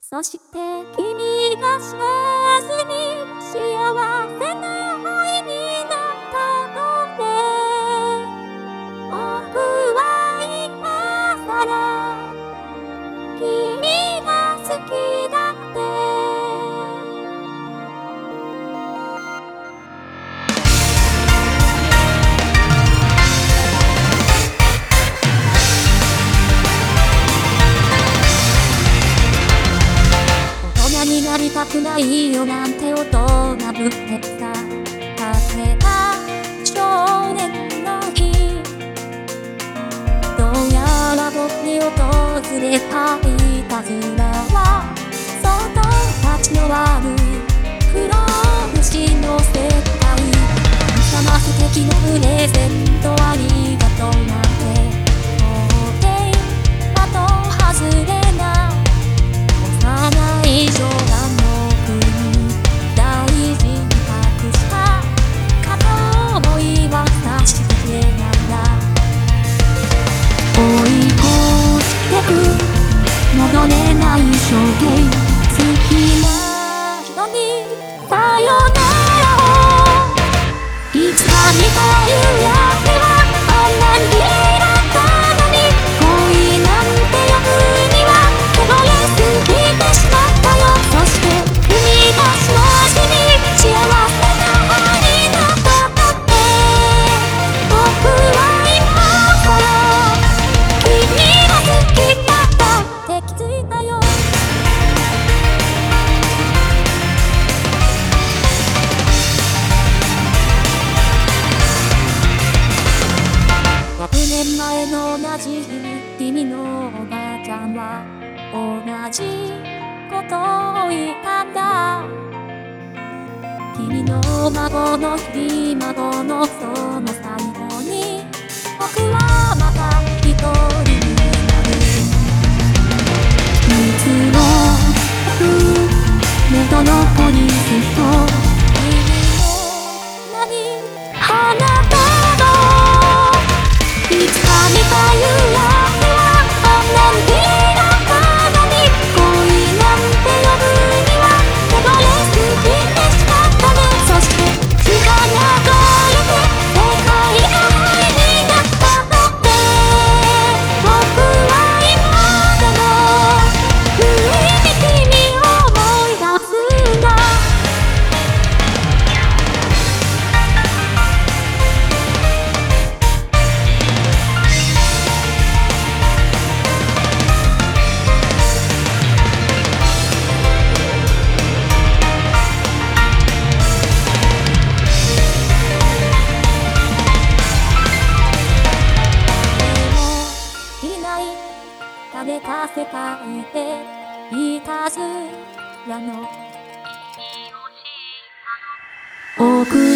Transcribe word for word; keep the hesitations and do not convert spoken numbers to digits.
そして君が知らずに幸せな愛になったので、僕は今さら君が好きだって。大人になりたくないよなんて大人ぶってさかけた少年の日、どうやら僕に訪れたいたずらは相当たちの悪い黒虫の世界。神様素敵のプレゼントありがとうなんて到底的外れな幼い女が僕に大事に託した片思いは確かめなんだ。追い越してく戻れない衝撃、好きな人にさよならをいつか見た夕焼けはあんなに綺麗だったのに、恋なんて呼ぶには手ごれすぎてしまったよ。そして君が幸せに幸せな愛になったって、僕は今さら君が好きだったって気づいたよ。ろくねんまえの同じ日に君のおばあちゃんは同じことを言ったんだ。君の孫の日、孫のその最後に僕はまた一人になる。いつも目と残りずと君の何あなたのいつか見た夕焼けはあんなに綺麗だったのに、恋なんて呼ぶには手ごれすぎてしまったね。そして時間が流れて世界が愛になったので、僕は今でも不意に君を思い出すんだ。食べた世界でいたずらの奥